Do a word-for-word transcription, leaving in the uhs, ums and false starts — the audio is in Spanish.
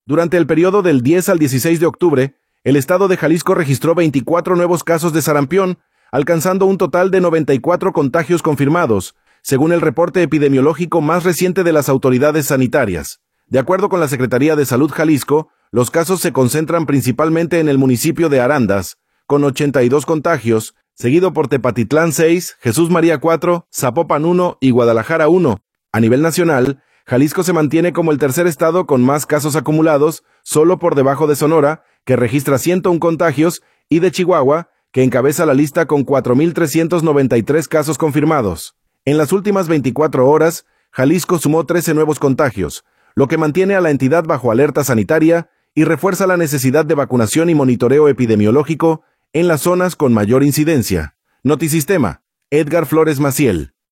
Durante el periodo del diez al dieciséis de octubre, el estado de Jalisco registró veinticuatro nuevos casos de sarampión, alcanzando un total de noventa y cuatro contagios confirmados, según el reporte epidemiológico más reciente de las autoridades sanitarias. De acuerdo con la Secretaría de Salud Jalisco, los casos se concentran principalmente en el municipio de Arandas, con ochenta y dos contagios, seguido por Tepatitlán seis, Jesús María cuatro, Zapopan uno y Guadalajara uno. A nivel nacional, Jalisco se mantiene como el tercer estado con más casos acumulados, solo por debajo de Sonora, que registra ciento uno contagios, y de Chihuahua, que encabeza la lista con cuatro mil trescientos noventa y tres casos confirmados. En las últimas veinticuatro horas, Jalisco sumó trece nuevos contagios, lo que mantiene a la entidad bajo alerta sanitaria y refuerza la necesidad de vacunación y monitoreo epidemiológico en las zonas con mayor incidencia. Notisistema, Edgar Flores Maciel.